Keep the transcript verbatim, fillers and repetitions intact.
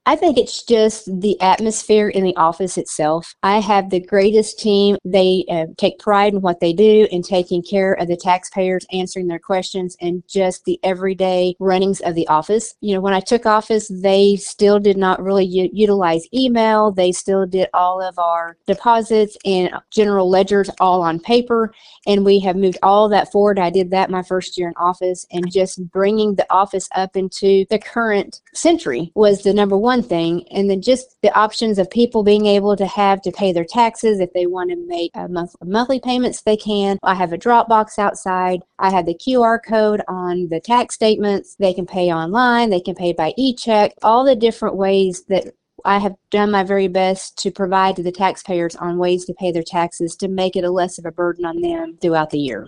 I think it's just the atmosphere in the office itself. I have the greatest team. They uh, take pride in what they do and taking care of the taxpayers, answering their questions, and just the everyday runnings of the office. You know, when I took office, they still did not really u- utilize email. They still did all of our deposits and general ledgers all on paper, and we have moved all of that forward. I did that my first year in office, and just bringing the office up into the current century was the number one thing. And then just the options of people being able to have to pay their taxes if they want to make a month, monthly payments, they can. I have a drop box outside. I have the Q R code on the tax statements. They can pay online. They can pay by e-check. All the different ways that I have done my very best to provide to the taxpayers on ways to pay their taxes to make it a less of a burden on them throughout the year.